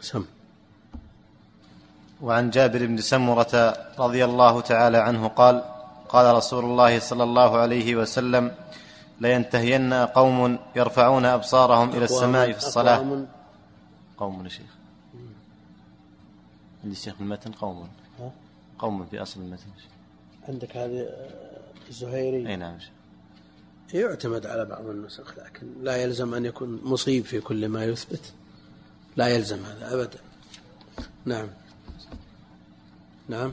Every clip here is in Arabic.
سم. وعن جابر بن سمرة رضي الله تعالى عنه قال: قال رسول الله صلى الله عليه وسلم: لينتهين قوم يرفعون أبصارهم إلى السماء في الصلاة. قوم يا شيخ، عندي شيخ المتن قوم في أصل المتن. عندك هذه الزهيري؟ أي نعم. يعتمد على بعض النسخ، لكن لا يلزم أن يكون مصيب في كل ما يثبت، لا يلزم هذا أبدا. نعم نعم.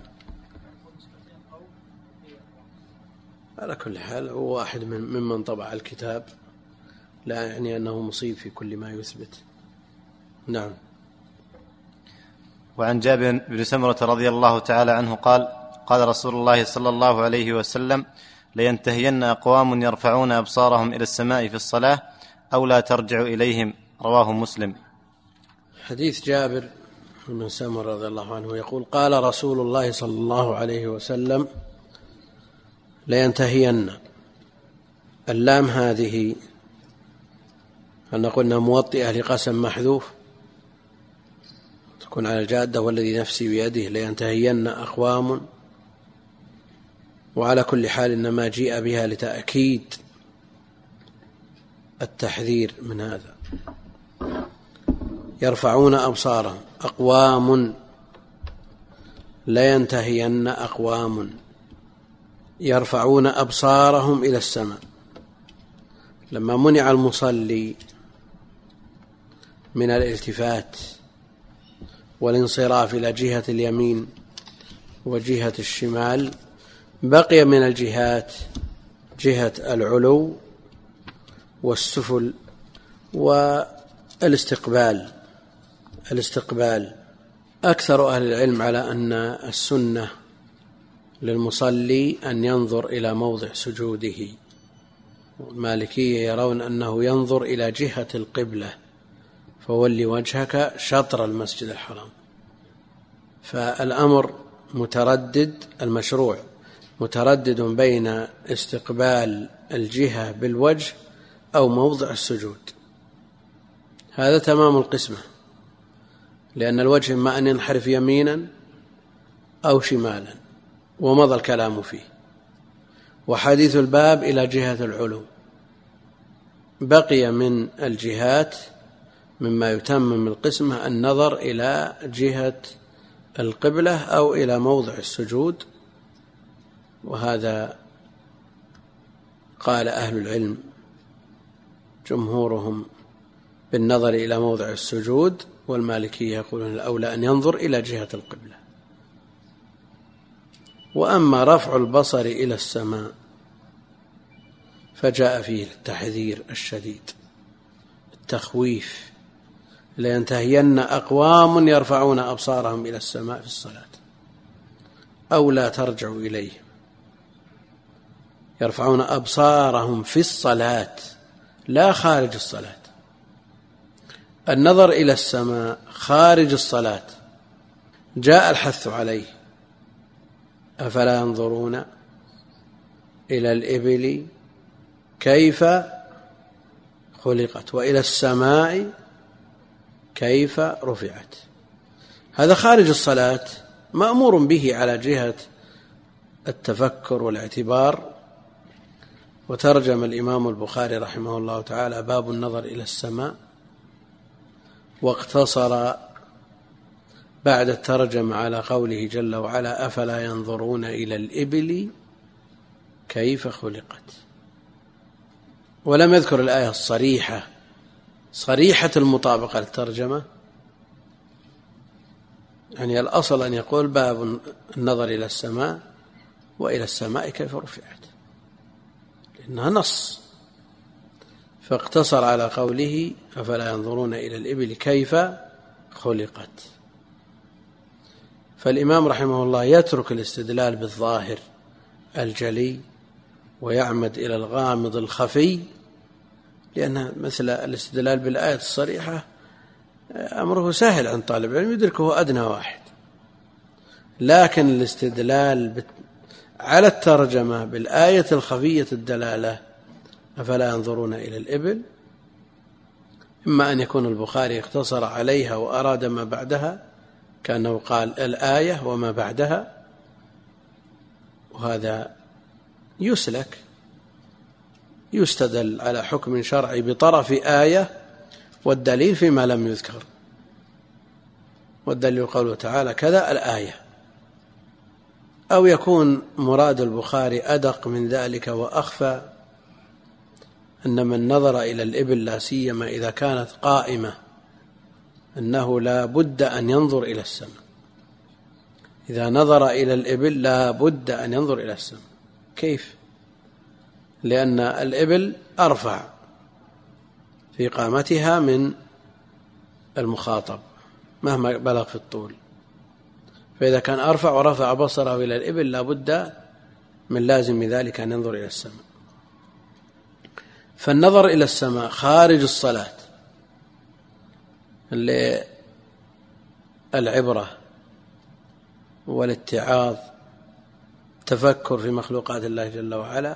على كل حال هو واحد ممن طبع الكتاب، لا يعني أنه مصيب في كل ما يثبت. نعم. وعن جابر بن سمرة رضي الله تعالى عنه قال: قال رسول الله صلى الله عليه وسلم: لينتهين أقوام يرفعون أبصارهم إلى السماء في الصلاة أو لا ترجع إليهم. رواه مسلم. حديث جابر بن سمرة رضي الله عنه يقول: قال رسول الله صلى الله عليه وسلم: لينتهين. اللام هذه أن قلنا موطئة لقسم محذوف، تكون على الجادة والذي نفسي بيده، لينتهين أقوام، وعلى كل حال إنما جيء بها لتأكيد التحذير من هذا. يرفعون أبصارهم، أقوام، لينتهين أقوام يرفعون أبصارهم إلى السماء. لما منع المصلي من الالتفات والانصراف إلى جهة اليمين وجهة الشمال، بقي من الجهات جهة العلو والسفل والاستقبال. أكثر أهل العلم على أن السنة للمصلي أن ينظر إلى موضع سجوده. المالكية يرون أنه ينظر إلى جهة القبلة، فولي وجهك شطر المسجد الحرام. فالأمر متردد، المشروع متردد بين استقبال الجهة بالوجه أو موضع السجود. هذا تمام القسمة، لأن الوجه إما أن ينحرف يمينا أو شمالا، ومضى الكلام فيه. وحديث الباب إلى جهة العلو. بقي من الجهات مما يتمم القسمة النظر إلى جهة القبلة أو إلى موضع السجود، وهذا قال أهل العلم جمهورهم بالنظر إلى موضع السجود، والمالكية يقولون الأولى أن ينظر إلى جهة القبلة. وأما رفع البصر إلى السماء فجاء فيه التحذير الشديد، التخويف: لينتهين أقوام يرفعون أبصارهم إلى السماء في الصلاة أو لا ترجعوا إليهم. يرفعون أبصارهم في الصلاة لا خارج الصلاة. النظر إلى السماء خارج الصلاة جاء الحث عليه: أفلا ينظرون إلى الإبل كيف خلقت وإلى السماء كيف رفعت. هذا خارج الصلاة مأمور به على جهة التفكر والاعتبار. وترجم الإمام البخاري رحمه الله تعالى باب النظر إلى السماء، واقتصر بعد الترجمة على قوله جل وعلا: أفلا ينظرون إلى الإبل كيف خلقت، ولم يذكر الآية الصريحة صريحة المطابقة للترجمة. يعني الأصل أن يقول باب النظر إلى السماء وإلى السماء كيف رفعت، لأنها نص. فاقتصر على قوله: أفلا ينظرون إلى الإبل كيف خلقت. فالإمام رحمه الله يترك الاستدلال بالظاهر الجلي ويعمد إلى الغامض الخفي، لأن مثل الاستدلال بالآية الصريحة أمره سهل عند طالب العلم يدركه أدنى واحد، لكن الاستدلال على الترجمة بالآية الخفية الدلالة: أفلا ينظرون إلى الإبل، إما أن يكون البخاري اقتصر عليها وأراد ما بعدها كأنه قال الآية وما بعدها، وهذا يسلك، يستدل على حكم شرعي بطرف آية والدليل فيما لم يذكر، والدليل قوله تعالى كذا الآية. أو يكون مراد البخاري أدق من ذلك وأخفى، أن من نظر إلى الإبل لا سيما إذا كانت قائمة أنه لا بد أن ينظر إلى السماء، إذا نظر إلى الإبل لا بد أن ينظر إلى السماء. كيف؟ لأن الإبل أرفع في قامتها من المخاطب مهما بلغ في الطول، فإذا كان أرفع ورفع بصره إلى الإبل لا بد من لازم ذلك أن ينظر إلى السماء. فالنظر إلى السماء خارج الصلاة للعبرة والاتعاظ، تفكر في مخلوقات الله جل وعلا،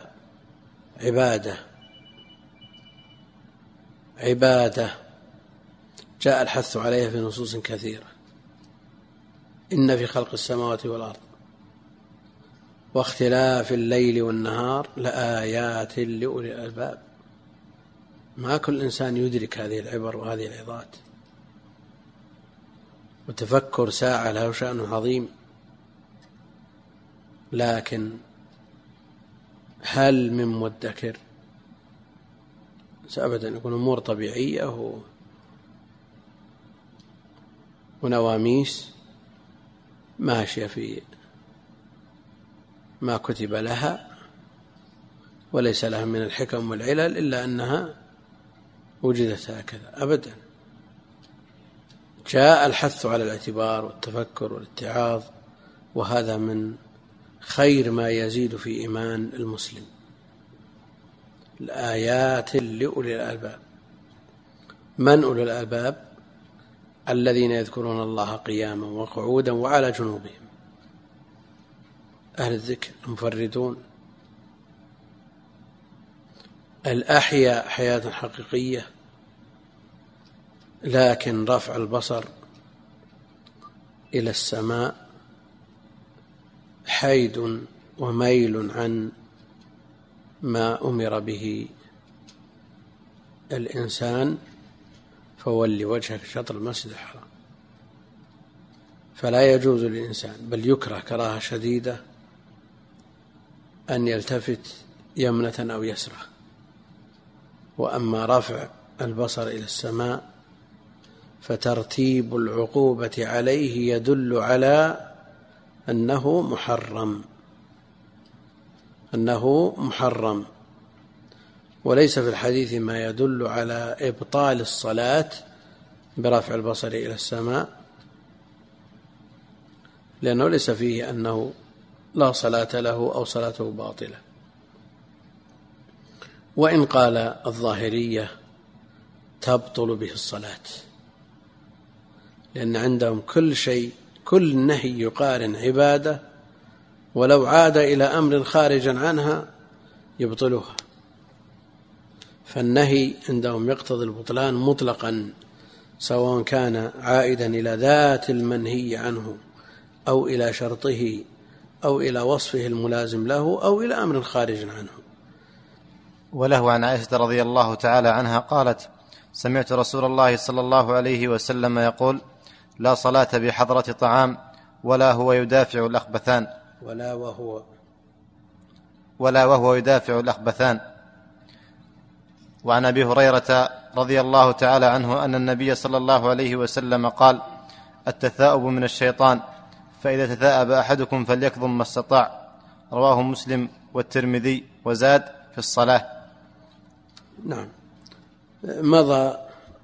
عبادة جاء الحث عليها في نصوص كثيرة. إن في خلق السماوات والأرض واختلاف الليل والنهار لآيات لأولي الألباب. ما كل إنسان يدرك هذه العبر وهذه العظات، وتفكر ساعة له شأن عظيم، لكن هل من مدكر؟ أبدا، يكون أمور طبيعية ونواميس ماشية في ما كتب لها، وليس لها من الحكم والعلل إلا أنها وجدت هكذا. أبدا، جاء الحث على الاعتبار والتفكر والاتعاظ، وهذا من خير ما يزيد في إيمان المسلم. الآيات لأولي الألباب. من أولي الألباب؟ الذين يذكرون الله قياما وقعودا وعلى جنوبهم، أهل الذكر، المفردون، الأحياء حياة حقيقية، لكن رفع البصر إلى السماء حيد وميل عن ما أمر به الإنسان، فولي وجهك شطر المسجد الحرام. فلا يجوز للإنسان، بل يكره كراهة شديدة، أن يلتفت يمنة أو يسرة. وأما رفع البصر إلى السماء فترتيب العقوبة عليه يدل على أنه محرم، وليس في الحديث ما يدل على إبطال الصلاة برفع البصر إلى السماء، لأنه ليس فيه أنه لا صلاة له أو صلاته باطلة. وإن قال الظاهرية تبطل به الصلاة، لأن عندهم كل شيء، كل نهي يقارن عبادة، ولو عاد إلى أمر خارجا عنها يبطلها. فالنهي عندهم يقتضي البطلان مطلقا، سواء كان عائدا إلى ذات المنهي عنه أو إلى شرطه أو إلى وصفه الملازم له أو إلى أمر خارج عنه. وله عن عائشة رضي الله تعالى عنها قالت: سمعت رسول الله صلى الله عليه وسلم يقول: لا صلاة بحضرة طعام ولا هو يدافع الأخبثان ولا وهو يدافع الأخبثان. وعن أبي هريرة رضي الله تعالى عنه أن النبي صلى الله عليه وسلم قال: التثاؤب من الشيطان، فإذا تثاءب أحدكم فليكظم ما استطاع. رواه مسلم والترمذي، وزاد في الصلاة. نعم، مضى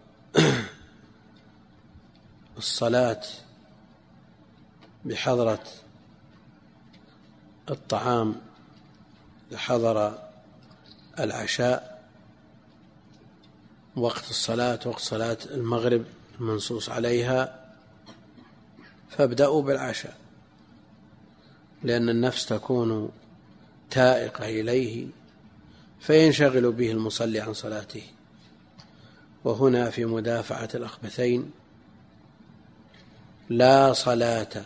الصلاة بحضرة الطعام، حضر العشاء، وقت الصلاة وقت صلاة المغرب المنصوص عليها، فابدأوا بالعشاء، لأن النفس تكون تائقة إليه فينشغل به المصلي عن صلاته. وهنا في مدافعة الأخبثين لا صلاة،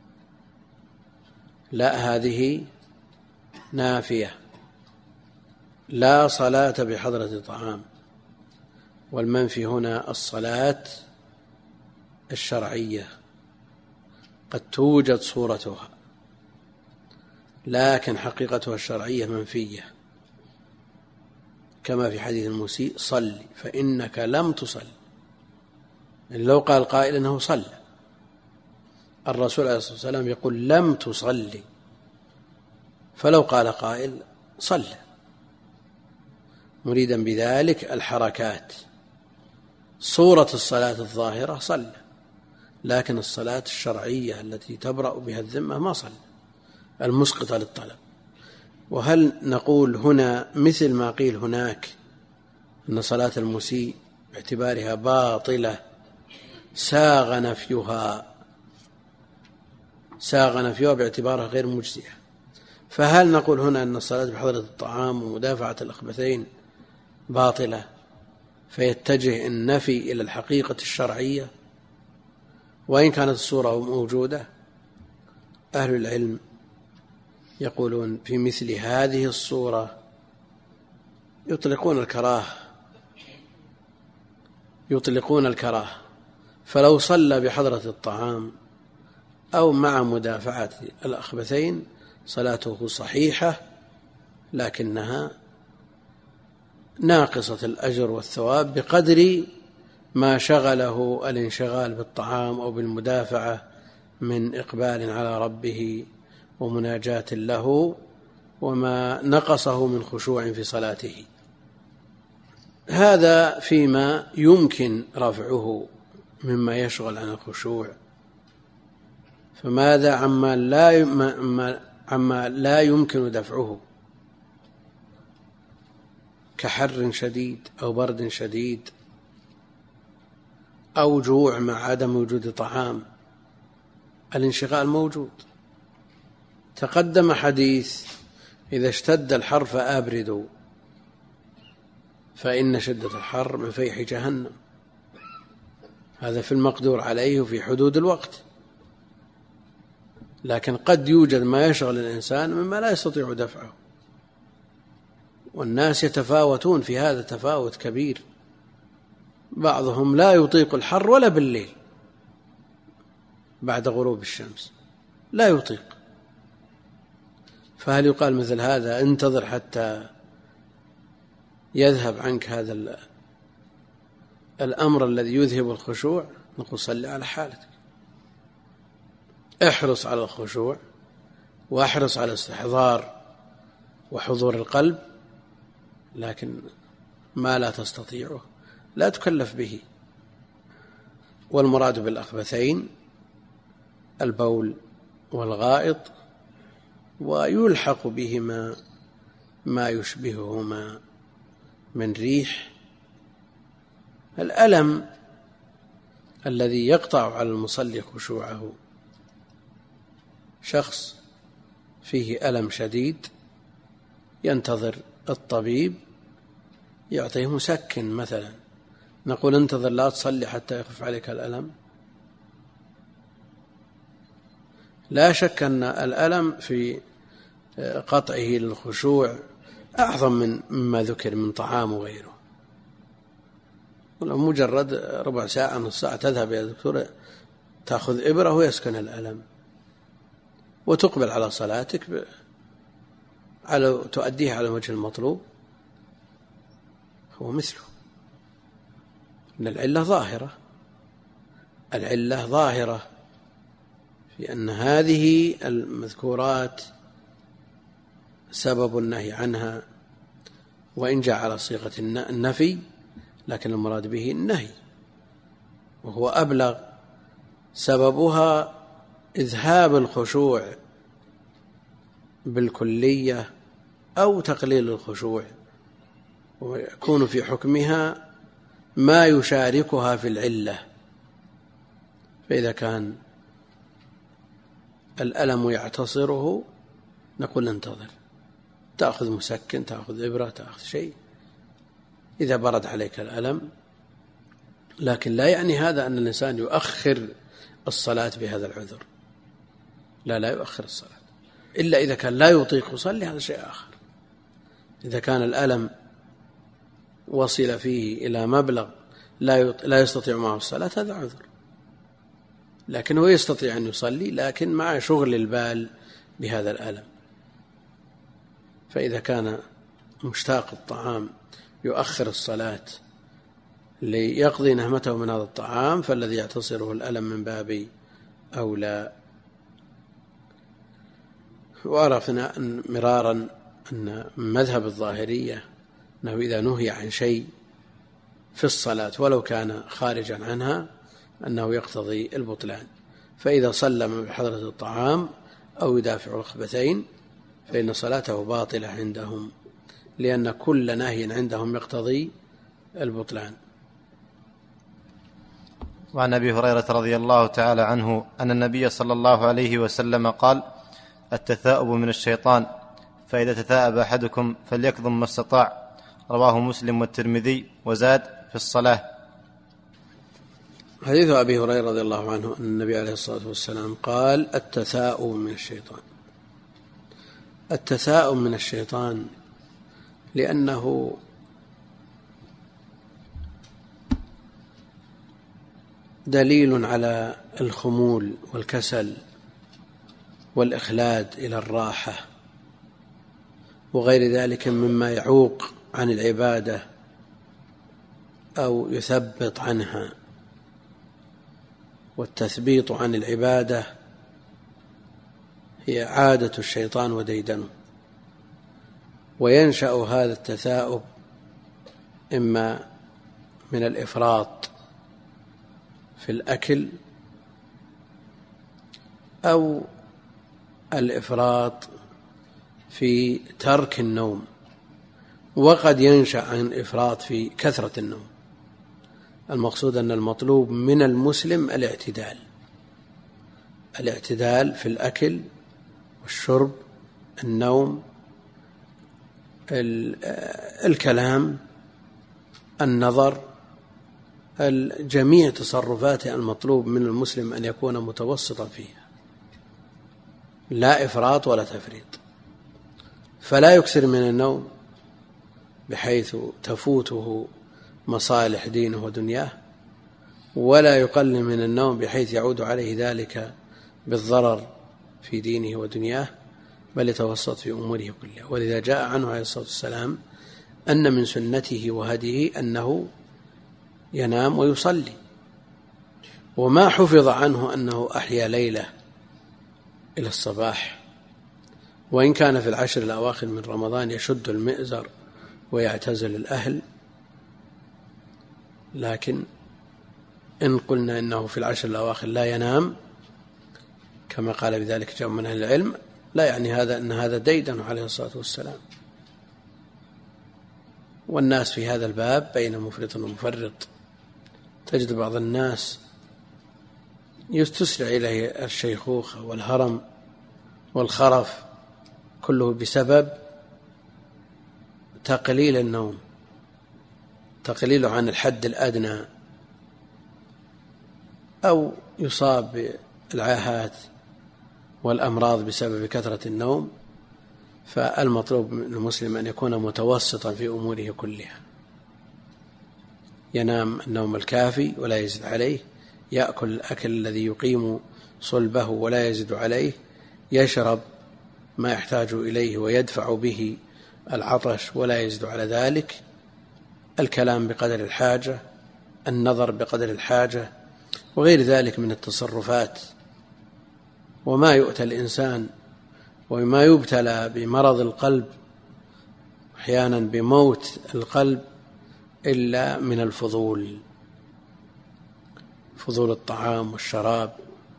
لا هذه نافية، لا صلاة بحضرة طعام، والمنفي هنا الصلاة الشرعية قد توجد صورتها لكن حقيقتها الشرعية منفية، كما في حديث المسيء صل فإنك لم تصل. يعني لو قال قائل إنه صلى، الرسول عليه الصلاة والسلام يقول لم تصلي، فلو قال قائل صلى مريدا بذلك الحركات، صورة الصلاة الظاهرة صلى، لكن الصلاة الشرعية التي تبرأ بها الذمة ما صلى، المسقطة للطلب. وهل نقول هنا مثل ما قيل هناك أن صلاة المسيء باعتبارها باطلة ساغ نفيها باعتبارها غير مجزئة، فهل نقول هنا أن الصلاة بحضرة الطعام ومدافعة الأخبثين باطلة فيتجه النفي إلى الحقيقة الشرعية وإن كانت الصورة موجودة؟ أهل العلم يقولون في مثل هذه الصورة يطلقون الكراهة، فلو صلى بحضرة الطعام أو مع مدافعة الأخبثين صلاته صحيحة لكنها ناقصة الأجر والثواب بقدر ما شغله الانشغال بالطعام أو بالمدافعة من إقبال على ربه ومناجاة له، وما نقصه من خشوع في صلاته. هذا فيما يمكن رفعه مما يشغل عن الخشوع، فماذا عما لا يمكن دفعه كحر شديد أو برد شديد أو جوع مع عدم وجود طعام؟ الانشغال موجود. تقدم حديث إذا اشتد الحر فأبردوا فإن شدة الحر من فيح جهنم، هذا في المقدور عليه في حدود الوقت، لكن قد يوجد ما يشغل الإنسان مما لا يستطيع دفعه، والناس يتفاوتون في هذا تفاوت كبير، بعضهم لا يطيق الحر ولا بالليل بعد غروب الشمس لا يطيق، فهل يقال مثل هذا انتظر حتى يذهب عنك هذا الأمر الذي يذهب الخشوع؟ نقول صل على حالتك، احرص على الخشوع واحرص على استحضار وحضور القلب، لكن ما لا تستطيعه لا تكلف به. والمراد بالأخبثين البول والغائط، ويلحق بهما ما يشبههما من ريح. الألم الذي يقطع على المصلي خشوعه، شخص فيه ألم شديد ينتظر الطبيب يعطيه مسكن مثلا، نقول انتظر لا تصلي حتى يخف عليك الألم؟ لا شك أن الألم في قطعه للخشوع أعظم مما ذكر من طعام وغيره. ولو مجرد ربع ساعة نص ساعة تذهب يا دكتور تأخذ إبرة ويسكن الألم وتقبل على صلاتك تؤديها على وجه المطلوب، هو مثله. إن العلة ظاهرة في أن هذه المذكورات سبب النهي عنها، وإن جاء على صيغة النفي لكن المراد به النهي وهو أبلغ. سببها إذهاب الخشوع بالكلية أو تقليل الخشوع، ويكون في حكمها ما يشاركها في العلة. فإذا كان الألم يعتصره نقول انتظر، تأخذ مسكن، تأخذ إبرة، تأخذ شيء. إذا برد عليك الألم لكن لا يعني هذا أن الإنسان يؤخر الصلاة بهذا العذر، لا يؤخر الصلاة إلا إذا كان لا يطيق يصلي، هذا شيء آخر. إذا كان الألم وصل فيه إلى مبلغ لا يستطيع معه الصلاة، هذا عذر، لكن هو يستطيع أن يصلي لكن مع شغل البال بهذا الألم. فإذا كان مشتاق الطعام يؤخر الصلاة ليقضي نهمته من هذا الطعام، فالذي يعتصره الألم من باب أولى. وعرفنا مرارا أن مذهب الظاهرية أنه إذا نهي عن شيء في الصلاة ولو كان خارجا عنها أنه يقتضي البطلان، فإذا سلم بحضرة الطعام أو يدافع ركبتين فإن صلاته باطلة عندهم، لأن كل نهي عندهم يقتضي البطلان. وعن أبي هريرة رضي الله تعالى عنه أن النبي صلى الله عليه وسلم قال: التثاؤب من الشيطان، فإذا تثاءب أحدكم فليكظم ما استطاع. رواه مسلم والترمذي، وزاد: في الصلاة. حديث أبي هريرة رضي الله عنه أن النبي عليه الصلاة والسلام قال: التثاؤب من الشيطان. التثاؤب من الشيطان لأنه دليل على الخمول والكسل والإخلاد إلى الراحة وغير ذلك مما يعوق عن العبادة أو يثبط عنها. والتثبيط عن العبادة هي عادة الشيطان وديدنه، وينشأ هذا التثاؤب إما من الإفراط في الأكل أو الإفراط في ترك النوم، وقد ينشأ عن إفراط في كثرة النوم. المقصود أن المطلوب من المسلم الاعتدال في الأكل والشرب، النوم، الكلام، النظر، جميع تصرفاته المطلوب من المسلم أن يكون متوسطا فيها، لا إفراط ولا تفريط. فلا يكثر من النوم بحيث تفوته مصالح دينه ودنياه، ولا يقلل من النوم بحيث يعود عليه ذلك بالضرر في دينه ودنياه، بل يتوسط في أموره كلها. ولذا جاء عنه عليه الصلاة والسلام أن من سنته وهديه أنه ينام ويصلي، وما حفظ عنه أنه أحيا ليلة إلى الصباح، وإن كان في العشر الأواخر من رمضان يشد المئزر ويعتزل الأهل، لكن إن قلنا إنه في العشر الأواخر لا ينام كما قال بذلك جمع من أهل العلم، لا يعني هذا أن هذا ديدن عليه الصلاة والسلام. والناس في هذا الباب بين مفرط ومفرط. تجد بعض الناس تسرع إليه الشيخوخة والهرم والخرف، كله بسبب تقليل النوم، تقليله عن الحد الأدنى، أو يصاب بالعاهات والأمراض بسبب كثرة النوم. فالمطلوب من المسلم أن يكون متوسطا في أموره كلها، ينام النوم الكافي ولا يزيد عليه، يأكل الأكل الذي يقيم صلبه ولا يزيد عليه، يشرب ما يحتاج إليه ويدفع به العطش ولا يزيد على ذلك، الكلام بقدر الحاجة، النظر بقدر الحاجة، وغير ذلك من التصرفات. وما يؤتى الإنسان وما يبتلى بمرض القلب أحيانا بموت القلب إلا من الفضول، فضول الطعام والشراب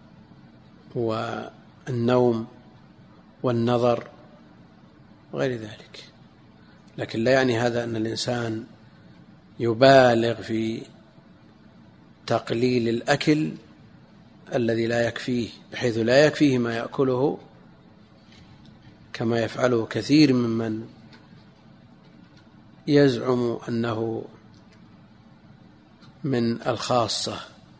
والنوم والنظر وغير ذلك. لكن لا يعني هذا أن الإنسان يبالغ في تقليل الأكل الذي لا يكفيه، بحيث لا يكفيه ما يأكله كما يفعله كثير ممن يزعم أنه من الخاصة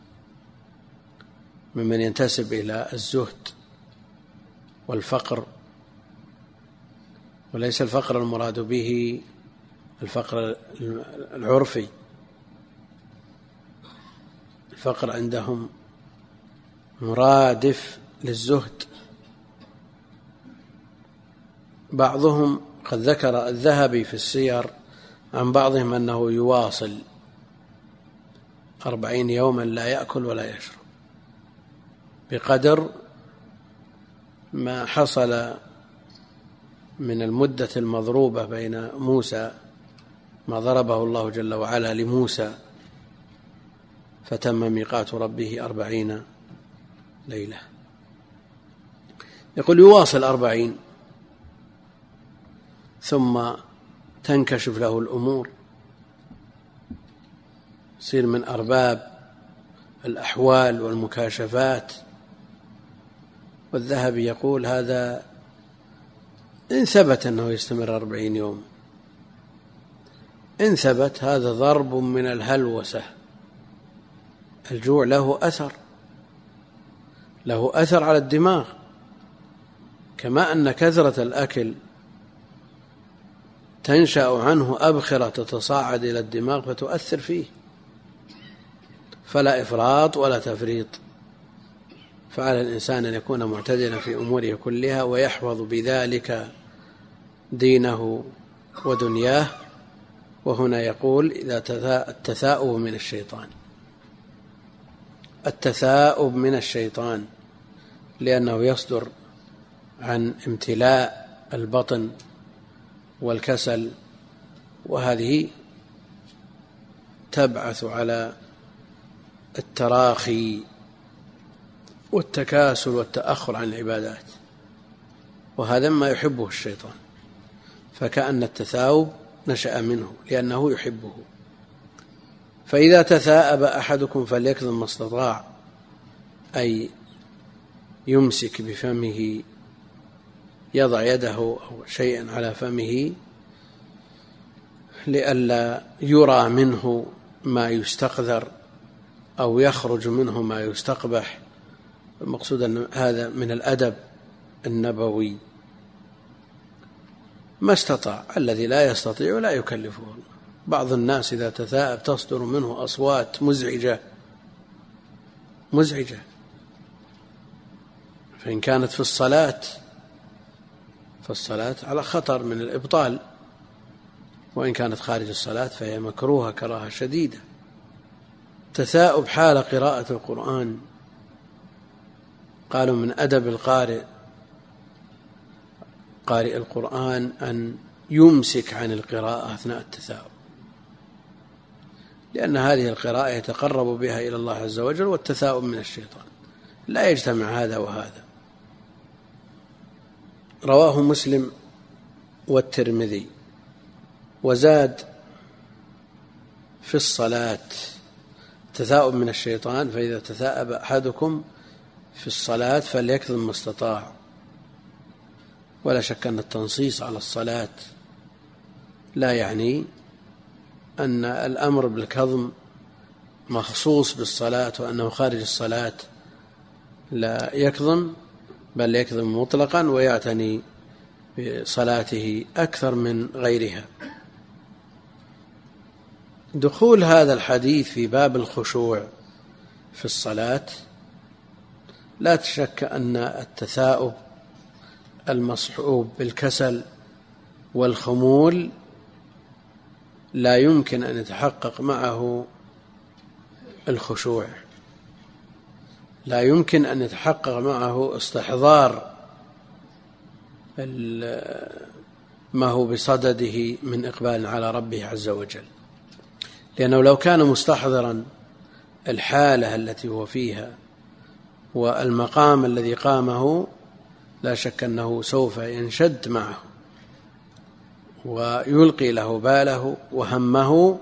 ممن ينتسب إلى الزهد والفقر، وليس الفقر المراد به الفقر العرفي. الفقر عندهم مرادف للزهد. بعضهم قد ذكر الذهبي في السير عن بعضهم أنه يواصل 40 يوما لا يأكل ولا يشرب بقدر ما حصل من المدة المضروبة بين موسى، ما ضربه الله جل وعلا لموسى فتم ميقات ربه 40 ليلة. يقول يواصل 40 ثم تنكشف له الأمور، يصير من أرباب الأحوال والمكاشفات. والذهبي يقول هذا إن ثبت أنه يستمر 40 يوم، إن ثبت هذا ضرب من الهلوسة. الجوع له أثر على الدماغ، كما أن كثرة الأكل تنشأ عنه أبخرة تتصاعد إلى الدماغ فتؤثر فيه، فلا إفراط ولا تفريط. فعلى الإنسان أن يكون معتدلا في أموره كلها ويحفظ بذلك دينه ودنياه. وهنا يقول إذا التثاؤب من الشيطان، التثاؤب من الشيطان، لأنه يصدر عن امتلاء البطن والكسل، وهذه تبعث على التراخي والتكاسل والتأخر عن العبادات، وهذا ما يحبه الشيطان. فكأن التثاؤب نشأ منه لأنه يحبه. فإذا تثاءب أحدكم فليكظم ما استطاع، أي يمسك بفمه، يضع يده أو شيئا على فمه لئلا يرى منه ما يستقذر أو يخرج منه ما يستقبح. المقصود أن هذا من الأدب النبوي. ما استطاع، الذي لا يستطيع لا يكلفه. بعض الناس إذا تثاءب تصدر منه أصوات مزعجة، فإن كانت في الصلاة فالصلاة على خطر من الإبطال، وإن كانت خارج الصلاة فهي مكروهة كراهة شديدة. تثاؤب حال قراءة القرآن، قالوا من أدب قارئ القرآن أن يمسك عن القراءة أثناء التثاؤب، لأن هذه القراءة يتقرب بها إلى الله عز وجل، والتثاؤب من الشيطان، لا يجتمع هذا وهذا. رواه مسلم والترمذي. وزاد في الصلاة تثاؤب من الشيطان، فإذا تثاءب أحدكم في الصلاة فليكظم ما استطاع. ولا شك أن التنصيص على الصلاة لا يعني أن الأمر بالكظم مخصوص بالصلاة، وأنه خارج الصلاة لا يكظم، بل يكظم مطلقا ويعتني بصلاته أكثر من غيرها. دخول هذا الحديث في باب الخشوع في الصلاة لا شك أن التثاؤب المصحوب بالكسل والخمول لا يمكن أن يتحقق معه الخشوع، لا يمكن أن يتحقق معه استحضار ما هو بصدده من إقبال على ربه عز وجل. لأنه لو كان مستحضرا الحالة التي هو فيها والمقام الذي قامه لا شك أنه سوف ينشد معه ويلقي له باله وهمه.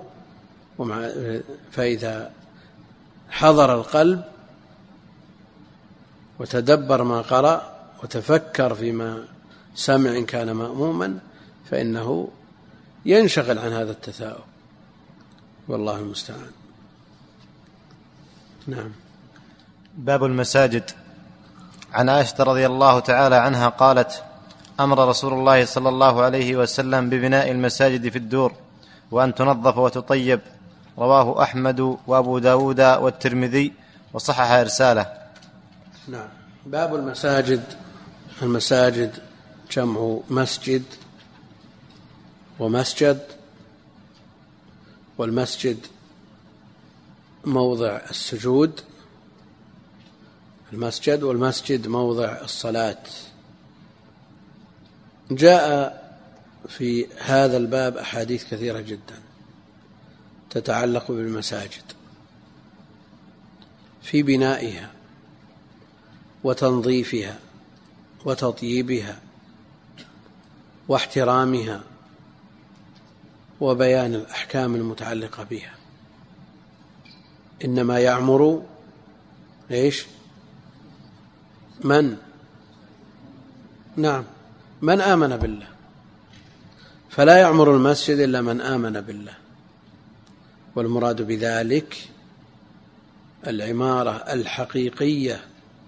فإذا حضر القلب وتدبر ما قرأ وتفكر فيما سمع إن كان مأموما فإنه ينشغل عن هذا التثاؤب، والله المستعان. نعم. باب المساجد. عن عائشة رضي الله تعالى عنها قالت: أمر رسول الله صلى الله عليه وسلم ببناء المساجد في الدور وأن تنظف وتطيب. رواه أحمد وأبو داود والترمذي وصحح إرساله. نعم. باب المساجد. المساجد جمع مسجد ومسجد، والمسجد موضع السجود، المسجد، والمسجد موضع الصلاة. جاء في هذا الباب أحاديث كثيرة جدا تتعلق بالمساجد في بنائها وتنظيفها وتطييبها واحترامها وبيان الأحكام المتعلقة بها. إنما يعمر إيش؟ من؟ نعم، من آمن بالله، فلا يعمر المسجد إلا من آمن بالله، والمراد بذلك العمارة الحقيقية،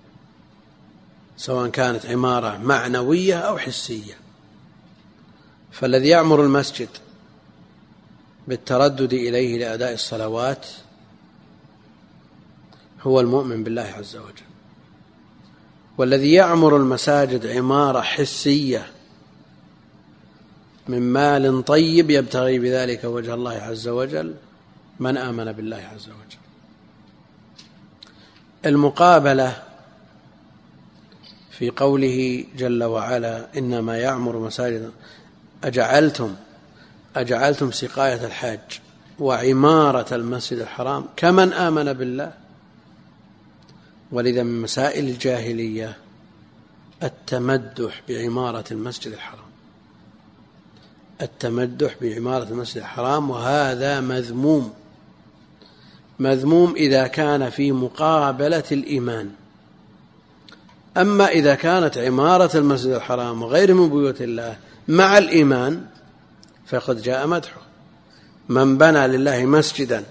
سواء كانت عمارة معنوية أو حسية. فالذي يعمر المسجد بالتردد إليه لأداء الصلوات هو المؤمن بالله عز وجل، والذي يعمر المساجد عمارة حسية من مال طيب يبتغي بذلك وجه الله عز وجل من آمن بالله عز وجل. المقابلة في قوله جل وعلا: إنما يعمر مساجد أجعلتم سقاية الحاج وعمارة المسجد الحرام كمن آمن بالله. ولذا من مسائل الجاهلية التمدح بعمارة المسجد الحرام، التمدح بعمارة المسجد الحرام، وهذا مذموم إذا كان في مقابلة الإيمان. أما إذا كانت عمارة المسجد الحرام وغير من بيوت الله مع الإيمان فقد جاء مدحه: من بنى لله مسجدا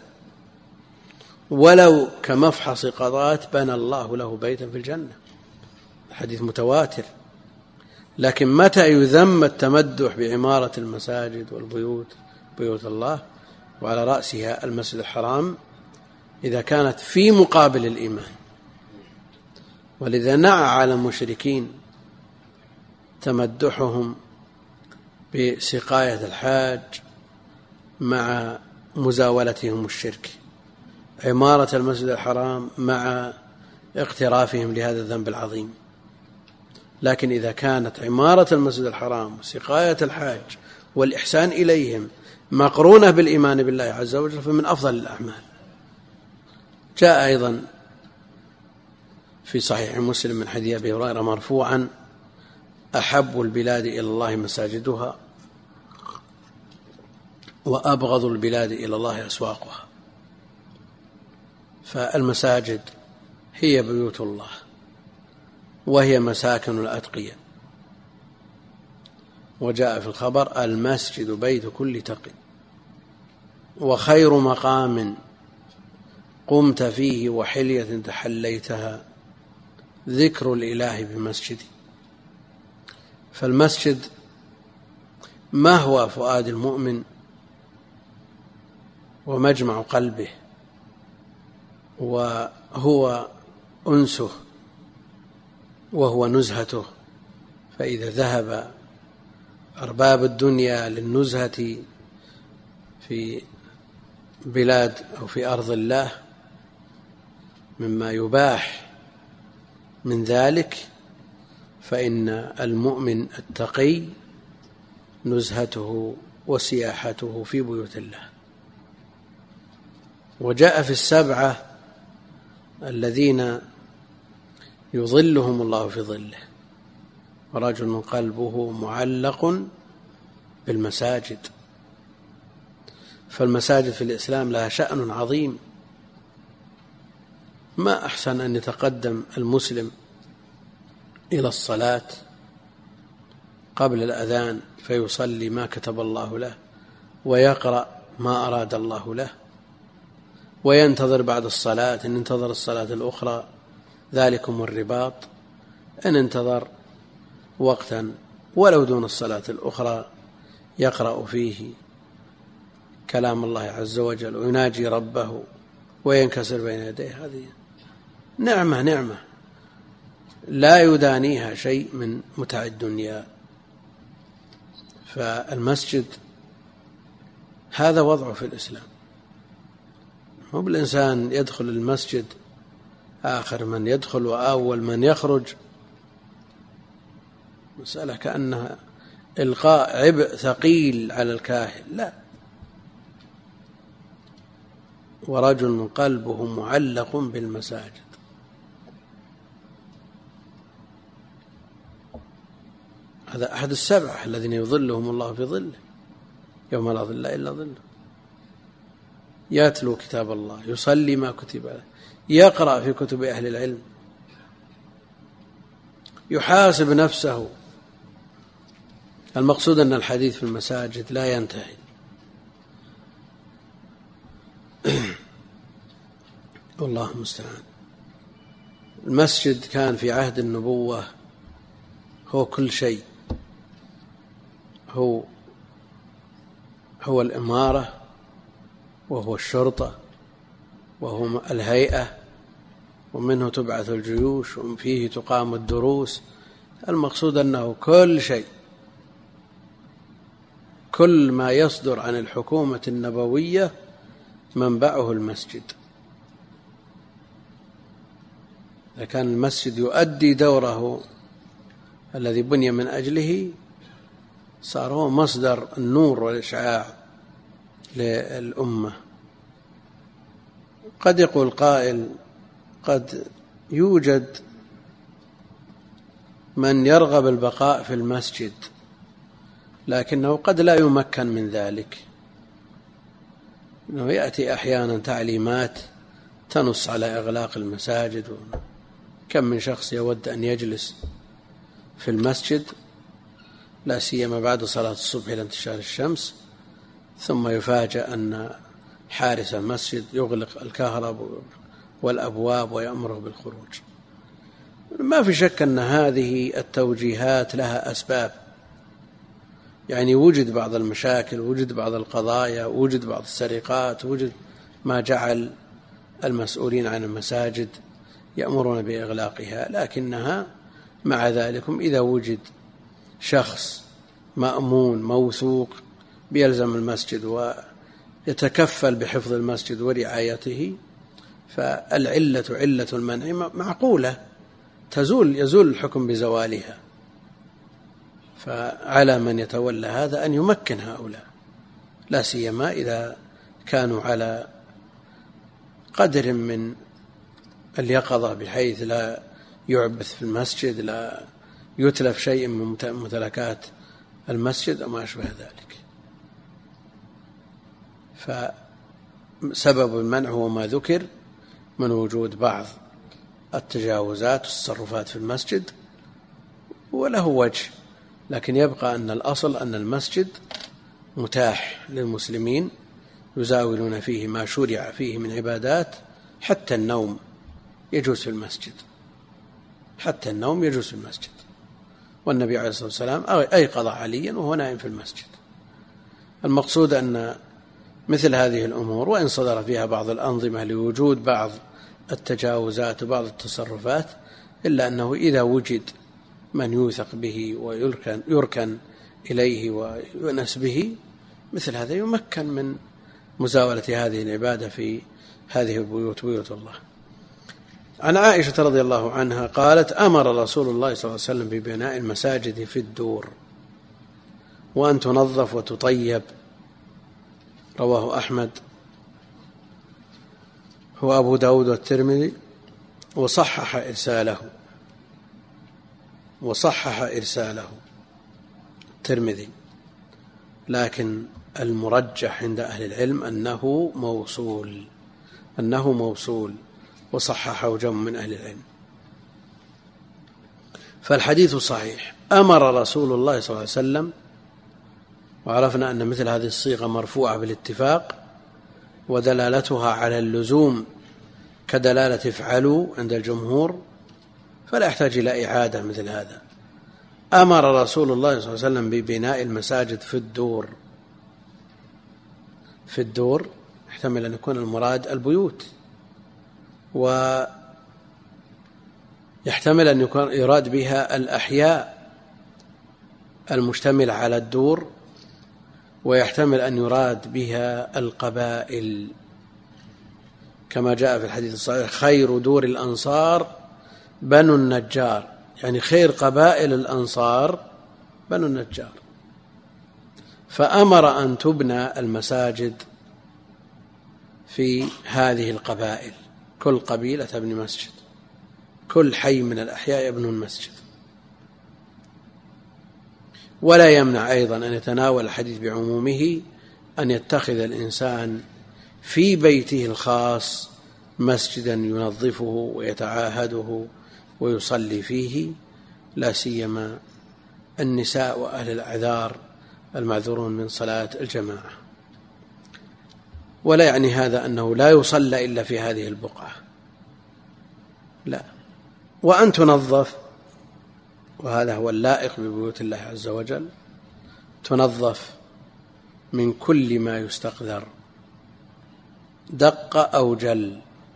ولو كمفحص قطات بنى الله له بيتا في الجنة، حديث متواتر. لكن متى يذم التمدح بعمارة المساجد والبيوت، بيوت الله، وعلى رأسها المسجد الحرام، إذا كانت في مقابل الإيمان. ولذا نعى على المشركين تمدحهم بسقاية الحاج مع مزاولتهم الشرك، عمارة المسجد الحرام مع اقترافهم لهذا الذنب العظيم. لكن إذا كانت عمارة المسجد الحرام وسقاية الحاج والإحسان إليهم مقرونة بالإيمان بالله عز وجل فمن أفضل الأعمال. جاء أيضا في صحيح مسلم من حديث أبي هريرة مرفوعا: أحب البلاد إلى الله مساجدها وأبغض البلاد إلى الله أسواقها. فالمساجد هي بيوت الله وهي مساكن الأتقياء. وجاء في الخبر: المسجد بيت كل تقي، وخير مقام قمت فيه وحلية تحليتها ذكر الإله بمسجدي. فالمسجد ما هو فؤاد المؤمن ومجمع قلبه، وهو أنسه وهو نزهته. فإذا ذهب أرباب الدنيا للنزهة في بلاد أو في أرض الله مما يباح من ذلك، فإن المؤمن التقي نزهته وسياحته في بيوت الله. وجاء في السبعة الذين يظلهم الله في ظله: ورجل قلبه معلق بالمساجد. فالمساجد في الإسلام لها شأن عظيم. ما أحسن أن يتقدم المسلم إلى الصلاة قبل الأذان فيصلي ما كتب الله له ويقرأ ما أراد الله له، وينتظر بعد الصلاة، إن انتظر الصلاة الأخرى ذلكم الرباط، إن انتظر وقتا ولو دون الصلاة الأخرى يقرأ فيه كلام الله عز وجل ويناجي ربه وينكسر بين يديه، هذه نعمة لا يدانيها شيء من متاع الدنيا. فالمسجد هذا وضعه في الإسلام، مو بالإنسان يدخل المسجد آخر من يدخل وأول من يخرج، مسألة كأنها إلقاء عبء ثقيل على الكاهل، لا. ورجل قلبه معلق بالمساجد، هذا أحد السبعة الذين يظلهم الله في ظله يوم لا ظل إلا ظله. يتلو كتاب الله، يصلي ما كتب له، يقرأ في كتب أهل العلم، يحاسب نفسه. المقصود أن الحديث في المساجد لا ينتهي. والله المستعان. المسجد كان في عهد النبوة هو كل شيء، هو الإمارة، وهو الشرطة، وهو الهيئة، ومنه تبعث الجيوش، وفيه تقام الدروس. المقصود أنه كل شيء، كل ما يصدر عن الحكومة النبوية منبعه المسجد. إذا كان المسجد يؤدي دوره الذي بني من أجله، صار هو مصدر النور والإشعاع للأمة. قد يقول قائل: قد يوجد من يرغب البقاء في المسجد، لكنه قد لا يمكن من ذلك، إنه يأتي أحيانا تعليمات تنص على إغلاق المساجد. كم من شخص يود أن يجلس في المسجد، لا سيما بعد صلاة الصبح إلى انتشار الشمس، ثم يفاجأ أن حارس المسجد يغلق الكهرباء والأبواب ويأمره بالخروج. ما في شك أن هذه التوجيهات لها أسباب، يعني وجد بعض المشاكل، وجد بعض القضايا، وجد بعض السرقات، وجد ما جعل المسؤولين عن المساجد يأمرون بإغلاقها. لكنها مع ذلك إذا وجد شخص مأمون موثوق بيلزم المسجد ويتكفل بحفظ المسجد ورعايته، فالعلة علة المنع معقولة، يزول الحكم بزوالها. فعلى من يتولى هذا أن يمكن هؤلاء، لا سيما إذا كانوا على قدر من اليقظة بحيث لا يعبث في المسجد، لا يتلف شيء من ممتلكات المسجد وما أشبه ذلك. فسبب المنع هو ما ذكر من وجود بعض التجاوزات والتصرفات في المسجد، وله وجه، لكن يبقى أن الأصل أن المسجد متاح للمسلمين يزاولون فيه ما شرع فيه من عبادات، حتى النوم يجوز في المسجد، حتى النوم يجوز في المسجد. والنبي عليه الصلاة والسلام أيقظ عليا وهو نائم في المسجد. المقصود أن مثل هذه الأمور وإن صدر فيها بعض الأنظمة لوجود بعض التجاوزات وبعض التصرفات، إلا أنه إذا وجد من يوثق به ويركن إليه ويؤنس به، مثل هذا يمكن من مزاولة هذه العبادة في هذه البيوت، بيوت الله. عن عائشة رضي الله عنها قالت: أمر رسول الله صلى الله عليه وسلم ببناء المساجد في الدور وأن تنظف وتطيب. رواه أحمد وأبو داود والترمذي، وصحح إرساله الترمذي، لكن المرجح عند أهل العلم أنه موصول وصححه جمع من أهل العلم. فالحديث صحيح. أمر رسول الله صلى الله عليه وسلم، وعرفنا أن مثل هذه الصيغة مرفوعة بالاتفاق، ودلالتها على اللزوم كدلالة افعلوا عند الجمهور فلا يحتاج إلى إعادة مثل هذا. أمر رسول الله صلى الله عليه وسلم ببناء المساجد في الدور يحتمل أن يكون المراد البيوت، ويحتمل أن يكون يراد بها الأحياء المشتملة على الدور، ويحتمل أن يراد بها القبائل كما جاء في الحديث الصحيح: خير دور الأنصار بنو النجار، يعني خير قبائل الأنصار بنو النجار. فأمر أن تبنى المساجد في هذه القبائل، كل قبيلة تبني مسجد، كل حي من الأحياء يبنون المسجد. ولا يمنع أيضا أن يتناول الحديث بعمومه أن يتخذ الإنسان في بيته الخاص مسجدا ينظفه ويتعاهده ويصلي فيه، لا سيما النساء وأهل الأعذار المعذورون من صلاة الجماعة. ولا يعني هذا أنه لا يصلى إلا في هذه البقعة، لا. وأن تنظف، وهذا هو اللائق ببيوت الله عز وجل، تنظف من كل ما يستقذر دق أو جل،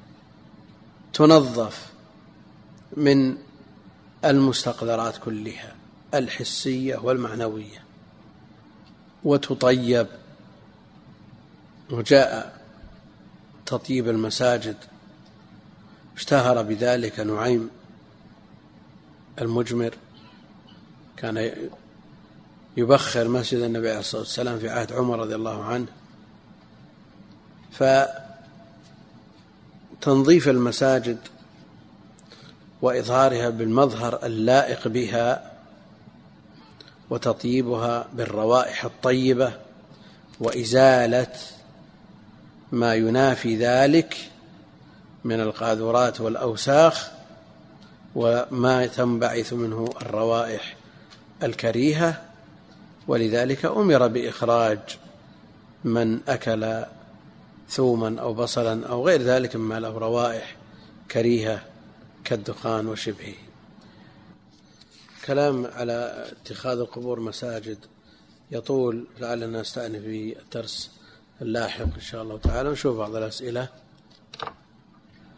تنظف من المستقذرات كلها الحسية والمعنوية، وتطيب. وجاء تطيب المساجد اشتهر بذلك نعيم المجمر، كان يبخر مسجد النبي عليه الصلاة والسلام في عهد عمر رضي الله عنه. فتنظيف المساجد وإظهارها بالمظهر اللائق بها وتطيبها بالروائح الطيبة وإزالة ما ينافي ذلك من القاذورات والأوساخ وما تنبعث منه الروائح الكريهة. ولذلك أمر بإخراج من أكل ثوما أو بصلا أو غير ذلك مما له روائح كريهة كالدخان وشبهه. كلام على اتخاذ القبور مساجد يطول، لعلنا نستأنف في الدرس اللاحق إن شاء الله تعالى. نشوف بعض الأسئلة.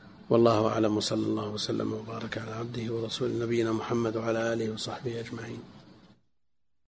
والله أعلم، وصلى الله وسلم وبارك على عبده ورسوله نبينا محمد وعلى آله وصحبه أجمعين.